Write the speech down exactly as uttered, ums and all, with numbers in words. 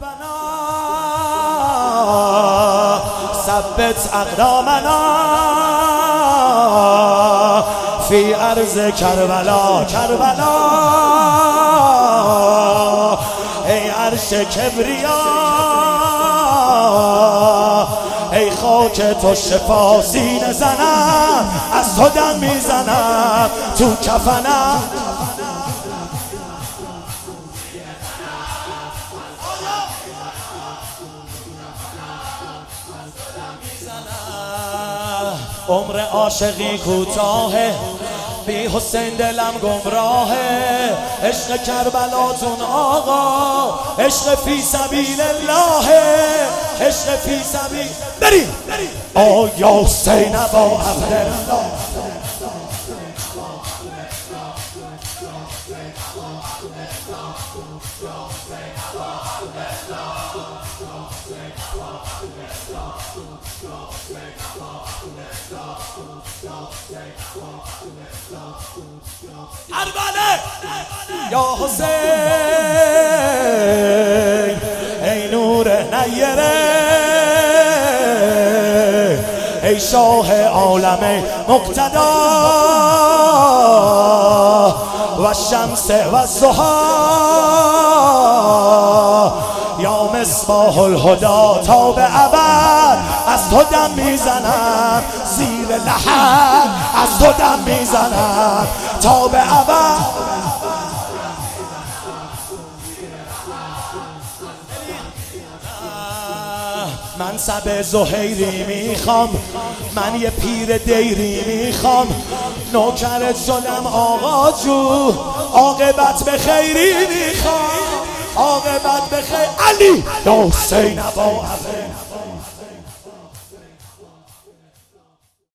ربنا ثبت اقدامنا فی ارض کربلا. کربلا ای عرش کبریا، ای خاک تو شفا سینه زنم، از تو دم میزنم تو کفنم. عمر عاشقی کوتاهه، بی حسین دلم گمراهه. عشق کربلاتون آقا، عشق فی سبیل الله، عشق فی سبیل. بریم آیا حسین با عبدالله. اربله یا حسین ای نور نیره، ای شاه عالم مقتدا و شمس و ضحی، یا مصباح الهدا. تا به ابد از تو دم میزنم، زیر لحد از تو دم میزنم تا به ابد. من سب زهیری میخوام، من یه پیر دیری میخوام، نوکرت شدم آقا جو، عاقبت به خیری میخوام، عاقبت به خیر. علی یا حسین با